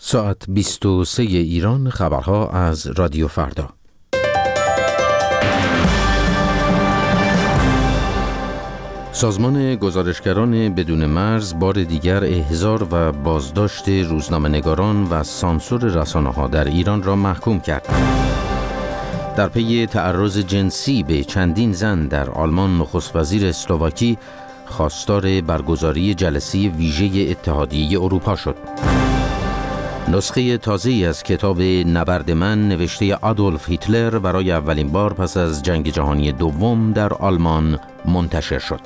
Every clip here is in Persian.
ساعت 23 ایران، خبرها از رادیو فردا. سازمان گزارشگران بدون مرز بار دیگر احضار و بازداشت روزنامه‌نگاران و سانسور رسانه‌ها در ایران را محکوم کرد. در پی تعرض جنسی به چندین زن در آلمان، نخست وزیر اسلواکی خواستار برگزاری جلسه ویژه اتحادیه اروپا شد. نسخه تازه‌ای از کتاب نبرد من نوشته آدولف هیتلر برای اولین بار پس از جنگ جهانی دوم در آلمان منتشر شد.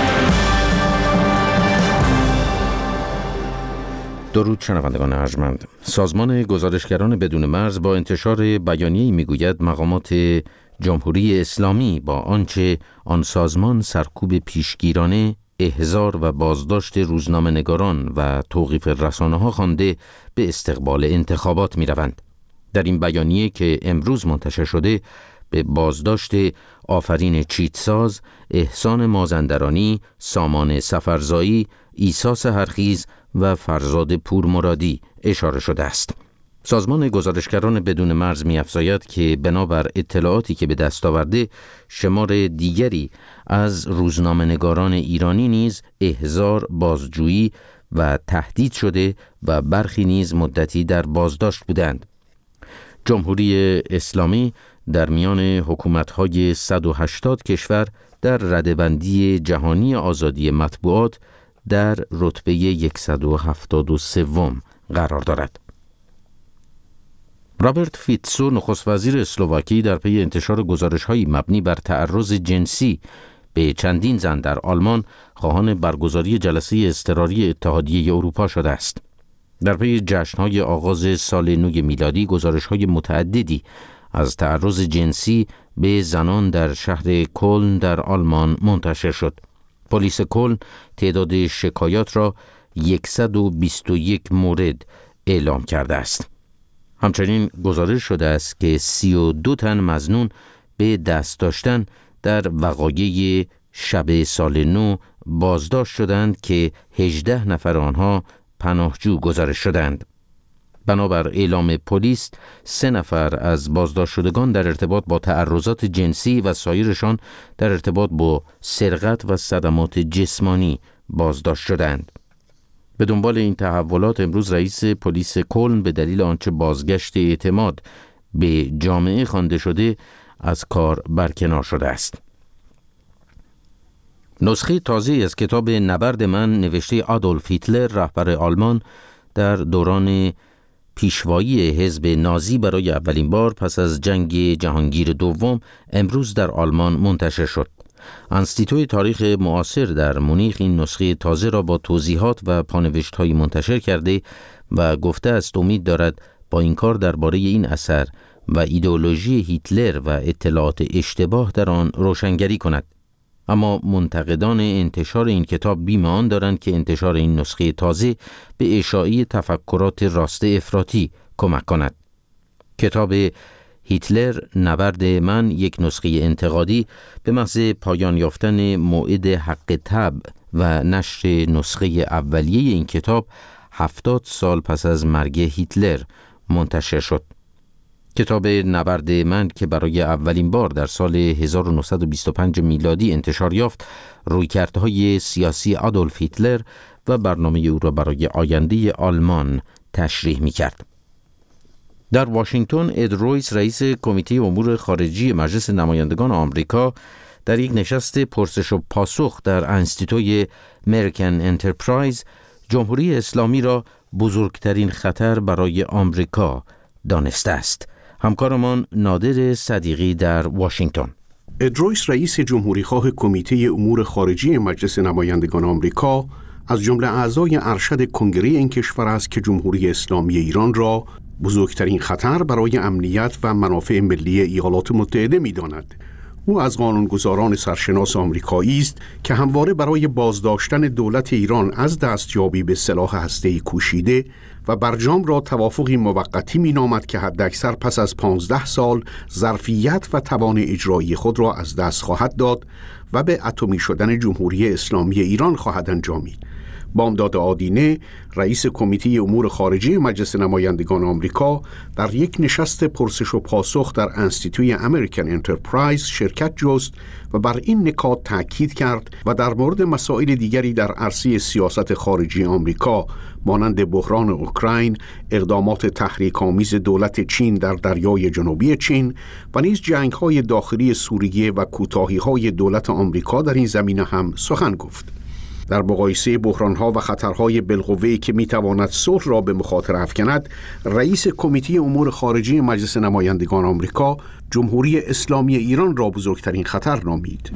درود شنوندگان ارجمند. سازمان گزارشگران بدون مرز با انتشار بیانیه‌ای میگوید مقامات جمهوری اسلامی با آنچه آن سازمان سرکوب پیشگیرانه، احضار و بازداشت روزنامه‌نگاران و توقیف رسانه‌ها خوانده به استقبال انتخابات می‌روند. در این بیانیه که امروز منتشر شده به بازداشت آفرین چیتساز، احسان مازندرانی، سامان سفرزایی، عیسی سحرخیز و فرزاد پورمرادی اشاره شده است. سازمان گزارشگران بدون مرز می‌افزاید که بنابر اطلاعاتی که به دست آورده، شمار دیگری از روزنامه‌نگاران ایرانی نیز احضار، بازجویی و تهدید شده و برخی نیز مدتی در بازداشت بودند. جمهوری اسلامی در میان حکومت‌های 180 کشور در رده‌بندی جهانی آزادی مطبوعات در رتبه 173 قرار دارد. رابرت فیتسو، نخست وزیر اسلواکی، در پی انتشار گزارش‌های مبنی بر تعرض جنسی به چندین زن در آلمان خواهان برگزاری جلسه اضطراری اتحادیه اروپا شده است. در پی جشن‌های آغاز سال نو میلادی گزارش‌های متعددی از تعرض جنسی به زنان در شهر کلن در آلمان منتشر شد. پلیس کلن تعداد شکایات را 121 مورد اعلام کرده است. همچنین گزارش شده است که 32 تن مظنون به دست داشتن در وقایع شب سال نو بازداشت شدند که 18 نفر آنها پناهجو گزارش شدند. بنابر اعلام پلیس 3 نفر از بازداشت شدگان در ارتباط با تعرضات جنسی و سایرشان در ارتباط با سرقت و صدمات جسمانی بازداشت شدند. به دنبال این تحولات امروز رئیس پلیس کلن به دلیل آنچه بازگشت اعتماد به جامعه خوانده شده از کار برکنار شده است. نسخه تازه از کتاب نبرد من نوشته آدولف هیتلر، رهبر آلمان، در دوران پیشوایی حزب نازی برای اولین بار پس از جنگ جهانگیر دوم امروز در آلمان منتشر شد. انستیتوی تاریخ معاصر در مونیخ این نسخه تازه را با توضیحات و پانوشت‌هایی منتشر کرده و گفته است امید دارد با این کار درباره این اثر و ایدئولوژی هیتلر و اطلاعات اشتباه در آن روشنگری کند. اما منتقدان انتشار این کتاب بیم آن دارند که انتشار این نسخه تازه به اشاعه تفکرات راست افراطی کمک کند. کتاب هیتلر نبرد من، یک نسخه انتقادی، به محض پایان یافتن موعد حق طبع و نشر نسخه اولیه این کتاب 70 سال پس از مرگ هیتلر منتشر شد. کتاب نبرد من که برای اولین بار در سال 1925 میلادی انتشار یافت، رویکردهای سیاسی آدولف هیتلر و برنامه او را برای آینده آلمان تشریح می‌کرد. در واشنگتن، اد رویس، رئیس کمیته امور خارجی مجلس نمایندگان آمریکا، در یک نشست پرسش و پاسخ در انستیتوی امریکن انترپرایز جمهوری اسلامی را بزرگترین خطر برای آمریکا دانسته است. همکارمان نادر صدیقی در واشنگتن. اد رویس، رئیس جمهوریخواه کمیته امور خارجی مجلس نمایندگان آمریکا، از جمله اعضای ارشد کنگره این کشور است که جمهوری اسلامی ایران را بزرگترین خطر برای امنیت و منافع ملی ایالات متحده می‌داند. او از قانونگذاران سرشناس آمریکایی است که همواره برای بازداشتن دولت ایران از دستیابی به سلاح هسته‌ای کوشیده و برجام را توافقی موقتی می‌نامد که حداکثر پس از 15 سال ظرفیت و توان اجرایی خود را از دست خواهد داد و به اتمی شدن جمهوری اسلامی ایران خواهد انجامید. بامداد آدینه، رئیس کمیته امور خارجه مجلس نمایندگان آمریکا، در یک نشست پرسش و پاسخ در انستیتوی امریکن انترپرایز شرکت جست و بر این نکات تأکید کرد و در مورد مسائل دیگری در عرصه سیاست خارجی آمریکا مانند بحران اوکراین، اقدامات تحریک‌آمیز دولت چین در دریای جنوبی چین و نیز جنگ‌های داخلی سوریه و کوتاهی‌های دولت آمریکا در این زمینه هم سخن گفت. در مقایسه بحران‌ها و خطرهای بالقوه‌ای که می‌تواند صلح را به مخاطره افکند، رئیس کمیته امور خارجه مجلس نمایندگان آمریکا جمهوری اسلامی ایران را بزرگترین خطر نامید.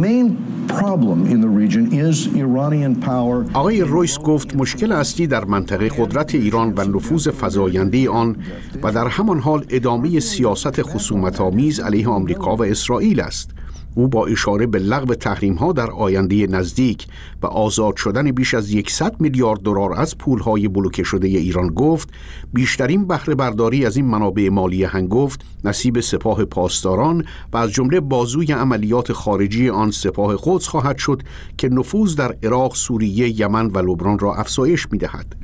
آقای رویس گفت مشکل اصلی در منطقه قدرت ایران و نفوذ فزاینده آن و در همان حال ادامه سیاست خصومت‌آمیز علیه آمریکا و اسرائیل است. او با اشاره به لغو تحریم‌ها در آینده نزدیک و آزاد شدن بیش از 100 میلیارد دلار از پول‌های بلوکه شده ایران گفت بیشترین بهره برداری از این منابع مالی هنگفت نصیب سپاه پاسداران و از جمله بازوی عملیات خارجی آن سپاه قدس خواهد شد که نفوذ در عراق، سوریه، یمن و لبنان را افزایش می‌دهد.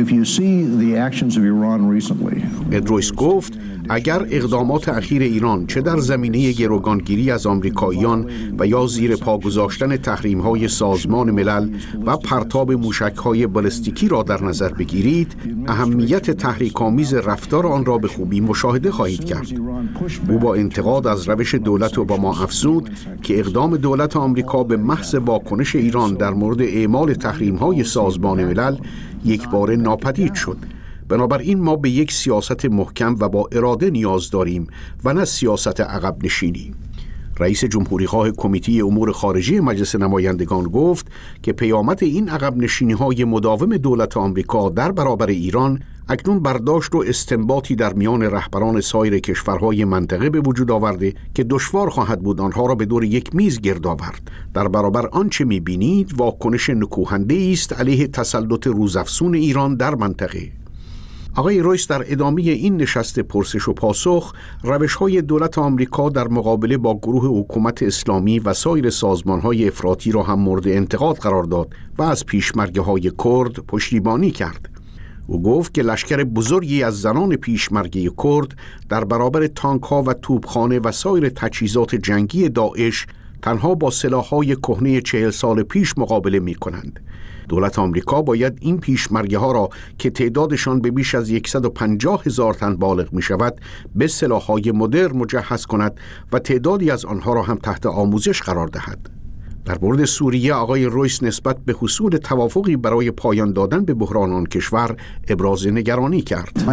ادرویس گفت اگر اقدامات اخیر ایران چه در زمینه گروگانگیری از آمریکاییان و یا زیر پا گذاشتن تحریم‌های سازمان ملل و پرتاب موشک‌های بالستیکی را در نظر بگیرید، اهمیت تحریک‌آمیز رفتار آن را به خوبی مشاهده خواهید کرد. او با انتقاد از روش دولت اوباما افزود که اقدام دولت آمریکا به محض واکنش ایران در مورد اعمال تحریم‌های سازمان ملل یکباره ناپدید شد. بنابراین ما به یک سیاست محکم و با اراده نیاز داریم و نه سیاست عقب نشینی. رئیس جمهوری‌خواه کمیته امور خارجه مجلس نمایندگان گفت که پیامد این عقب نشینی‌های مداوم دولت آمریکا در برابر ایران اکنون برداشت و استنباطی در میان رهبران سایر کشورهای منطقه به وجود آورده که دشوار خواهد بود آنها را به دور یک میز گرد آورد. در برابر آنچه می‌بینید واکنش نکوهنده است علیه تسلط روزافزون ایران در منطقه. آقای رویس در ادامه این نشست پرسش و پاسخ روش‌های دولت آمریکا در مقابله با گروه حکومت اسلامی و سایر سازمان‌های افراطی را هم مورد انتقاد قرار داد و از پیشمرگه‌های کرد پشتیبانی کرد. او گفت که لشکر بزرگی از زنان پیشمرگه کرد در برابر تانک‌ها و توپخانه و سایر تجهیزات جنگی داعش تنها با سلاح‌های کهنه 40 سال پیش مقابله می‌کنند. دولت آمریکا باید این پیشمرگه‌ها را که تعدادشان به بیش از 150,000 تن بالغ می‌شود به سلاح‌های مدرن مجهز کند و تعدادی از آنها را هم تحت آموزش قرار دهد. در مورد سوریه آقای رویس نسبت به حصول توافقی برای پایان دادن به بحران آن کشور ابراز نگرانی کرد.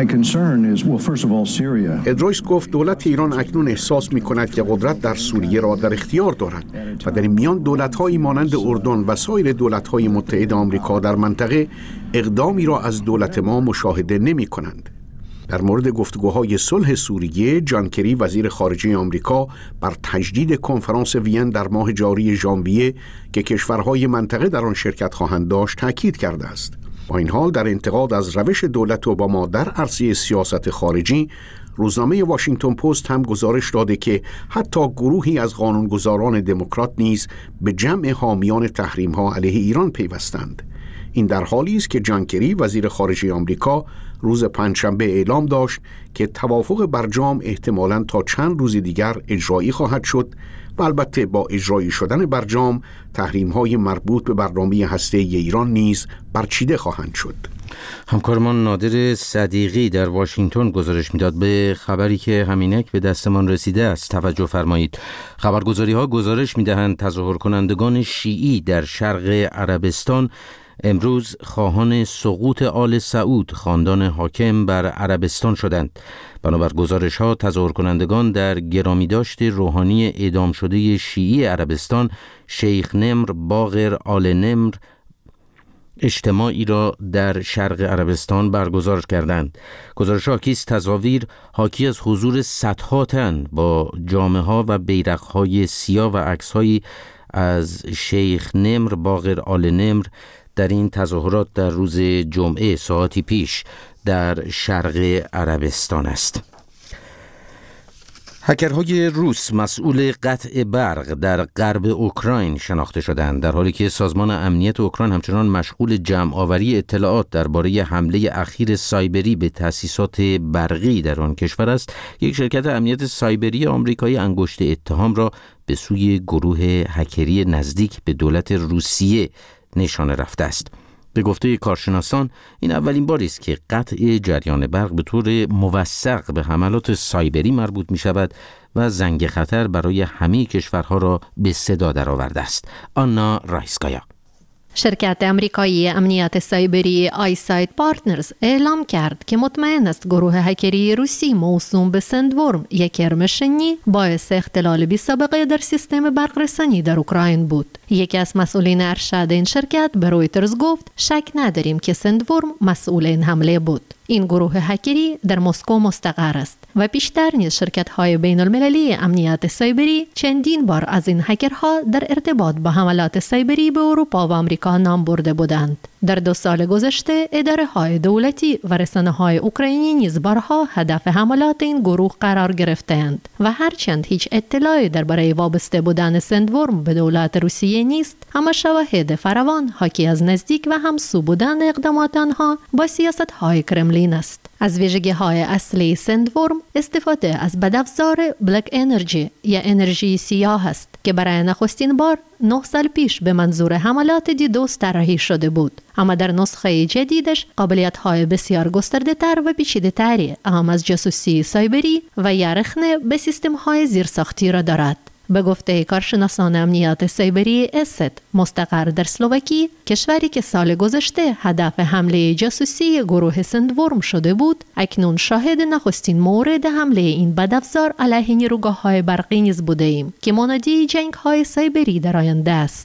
ادرویس گفت دولت ایران اکنون احساس می‌کند که قدرت در سوریه را در اختیار دارد و در این میان دولت‌هایی مانند اردن و سایر دولت‌های متحد آمریکا در منطقه اقدامی را از دولت ما مشاهده نمی‌کنند. در مورد گفتگوهای صلح سوریه، جان کری وزیر خارجه آمریکا بر تجدید کنفرانس وین در ماه جاری ژانویه که کشورهای منطقه در آن شرکت خواهند داشت تاکید کرده است. با این حال در انتقاد از روش دولت اوباما در عرصه سیاست خارجی، روزنامه واشنگتن پست هم گزارش داده که حتی گروهی از قانونگذاران دموکرات نیز به جمع حامیان تحریم‌ها علیه ایران پیوستند. این در حالی است که جان کری وزیر خارجه آمریکا روز پنجشنبه اعلام داشت که توافق برجام احتمالاً تا چند روز دیگر اجرایی خواهد شد و البته با اجرایی شدن برجام تحریم‌های مربوط به برنامه هسته‌ای ایران نیز برچیده خواهند شد. همکارمان نادر صدیقی در واشنگتن گزارش میداد. به خبری که همینک به دستمان رسیده است توجه فرمایید. خبرگزاری‌ها گزارش میدهند تظاهر کنندگان شیعی در شرق عربستان امروز خواهان سقوط آل سعود خاندان حاکم بر عربستان شدند. بنابر گزارش‌ها تظاهر کنندگان در گرامیداشت روحانی اعدام شده شیعی عربستان شیخ نمر باقر آل نمر اجتماعی را در شرق عربستان برگزار کردند. گزارش حاکی از تصاویر حاکی از حضور صدها تن با جامه‌ها و بیرق‌های سیاه و عکس‌هایی از شیخ نمر باقر آل نمر در این تظاهرات در روز جمعه ساعتی پیش در شرق عربستان است. هکرهای روس مسئول قطع برق در غرب اوکراین شناخته شدند، در حالی که سازمان امنیت اوکراین همچنان مشغول جمع‌آوری اطلاعات درباره حمله اخیر سایبری به تأسیسات برقی در آن کشور است. یک شرکت امنیت سایبری آمریکایی انگشت اتهام را به سوی گروه هکری نزدیک به دولت روسیه نشانه رفته است. به گفته کارشناسان این اولین باری است که قطع جریان برق به طور موثق به حملات سایبری مربوط می شود و زنگ خطر برای همه کشورها را به صدا درآورده است. آنا رایسکایا. شرکت امریکایی امنیت سایبری آیسایت پارتنرز اعلام کرد که مطمئن است گروه هکری روسی موسوم به سندورم یک کرمشنی باعث اختلال بی‌سابقه در سیستم برقرسانی در اوکراین بود. یکی از مسئولین ارشد این شرکت به رویترز گفت شک نداریم که سندورم مسئول این حمله بود. این گروه هکری در مسکو مستقر است و بیشتر نیز شرکت‌های بین‌المللی امنیت سایبری چندین بار از این هکرها در ارتباط با حملات سایبری به اروپا و آمریکا نام برده بودند. در 2 سال گذشته اداره‌های دولتی و رسانه‌های اوکراینی نیز بارها هدف حملات این گروه قرار گرفتند و هرچند هیچ اطلاعی درباره وابسته بودن سندورم به دولت روسیه نیست، اما شواهد فراوان حاکی از نزدیک و همسو بودن اقدامات آنها با سیاست‌های کرملین است. از ویژگی‌های اصلی سندورم استفاده از بدافزار بلک انرژی یا انرژی سیاه است که برای نخستین بار 9 سال پیش به منظور حملات دیدوس طراحی شده بود، اما در نسخه جدیدش قابلیت‌های بسیار گسترده‌تر و پیچیده‌تری اهم از جاسوسی سایبری و یا رخنه به سیستم‌های زیرساختی را دارد. به گفته کارشناسان امنیت سایبری اسد مستقر در اسلواکی، کشوری که سال گذشته هدف حمله جاسوسی گروه سندورم شده بود، اکنون شاهد نخستین مورد حمله این بدافزار علیه نیروگاه‌های برقی نیز بوده‌ایم که منادی جنگ‌های سایبری در آینده است.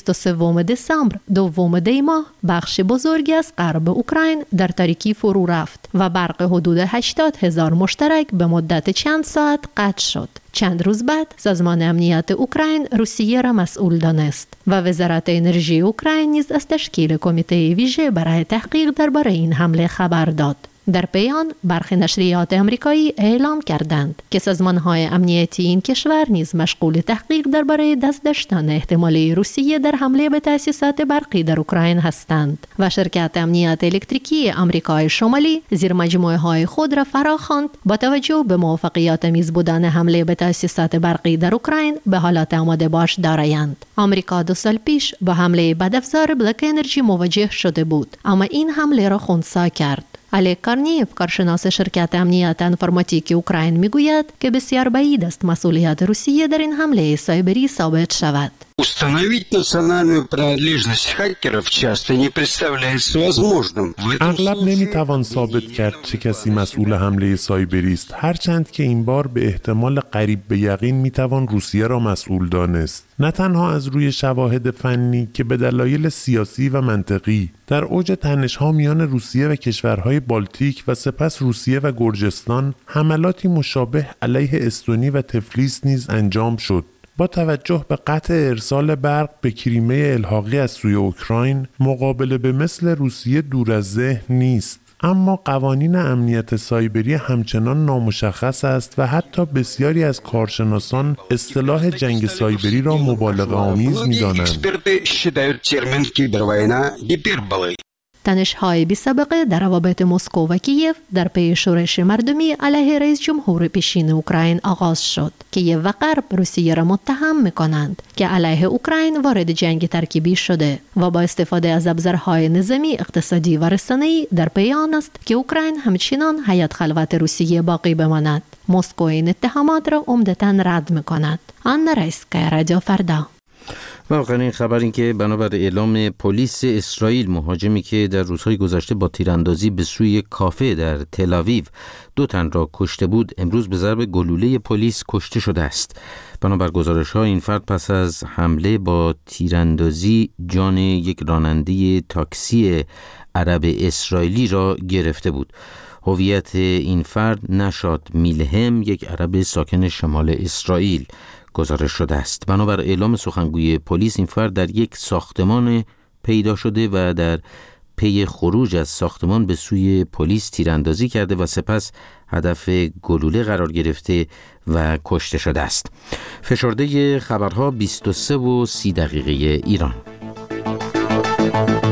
23 دسامبر دوم دی ماه بخش بزرگی از غرب اوکراین در تاریکی فرو رفت و برق حدود 80,000 مشترک به مدت چند ساعت قطع شد. چند روز بعد سازمان امنیت اوکراین روسیه را مسئول دانست و وزارت انرژی اوکراین نیز از تشکیل کمیته ویژه برای تحقیق درباره این حمله خبر داد. در پیان برخی نشریات امریکایی اعلام کردند که سازمان‌های امنیتی این کشور نیز مشغول تحقیق درباره دست داشتن احتمالی روسیه در حمله به تأسیسات برقی در اوکراین هستند و شرکت امنیت الکتریکی آمریکای شمالی زیر مجموعه‌های خود را فراخواند با توجه به موفقیت آمیز بودن حمله به تأسیسات برقی در اوکراین به حالت آماده باش دارایند. آمریکا 2 سال پیش با حمله بدافزار بلک انرژی مواجه شده بود، اما این حمله را خنثی کرد. الک کارنیف کارشناس شرکت امنیت انفرماتیک اوکراین میگوید که بسیار بعید است مسئولیت روسیه در این حمله سایبری ثابت شود. Установить национальную принадлежность хакеров часто не представляется возможным. اغلب نمیتوان ثابت کرد چه کسی مسئول حمله سایبری است، هرچند که این بار به احتمال قریب به یقین میتوان روسیه را مسئول دانست. نه تنها از روی شواهد فنی که به دلایل سیاسی و منطقی در اوج تنش‌ها میان روسیه و کشورهای بالتیک و سپس روسیه و گرجستان حملاتی مشابه علیه استونی و تفلیس نیز انجام شد. با توجه به قطع ارسال برق به کریمه الحاقی از سوی اوکراین، مقابله به مثل روسیه دور از ذهن نیست. اما قوانین امنیت سایبری همچنان نامشخص است و حتی بسیاری از کارشناسان اصطلاح جنگ سایبری را مبالغه‌آمیز می‌دانند. تنش‌های بی‌سابقه در روابط مسکو و کیف در پی شورش مردمی علیه رئیس جمهور پیشین اوکراین آغاز شد. کیف و غرب روسیه را متهم می‌کنند که علیه اوکراین وارد جنگ ترکیبی شده و با استفاده از ابزارهای نظامی، اقتصادی و رسانه‌ای در پی آن است که اوکراین همچنان حیات خلوت روسیه باقی بماند. مسکو این اتهامات را عمدتاً رد می‌کند. آنا رایسکایا، رادیو فردا. و آخرین خبر این که بنابر اعلام پلیس اسرائیل، مهاجمی که در روزهای گذشته با تیراندازی به سوی کافه در تل آویو 2 تن را کشته بود، امروز به ضرب گلوله پلیس کشته شده است. بنابر گزارش‌ها این فرد پس از حمله با تیراندازی جان یک راننده تاکسی عرب اسرائیلی را گرفته بود. هویت این فرد نشاد میلهم، یک عرب ساکن شمال اسرائیل، گزارش شده است. بنابر اعلام سخنگوی پلیس این فرد در یک ساختمان پیدا شده و در پی خروج از ساختمان به سوی پلیس تیراندازی کرده و سپس هدف گلوله قرار گرفته و کشته شده است. فشرده خبرها 23:30 ایران.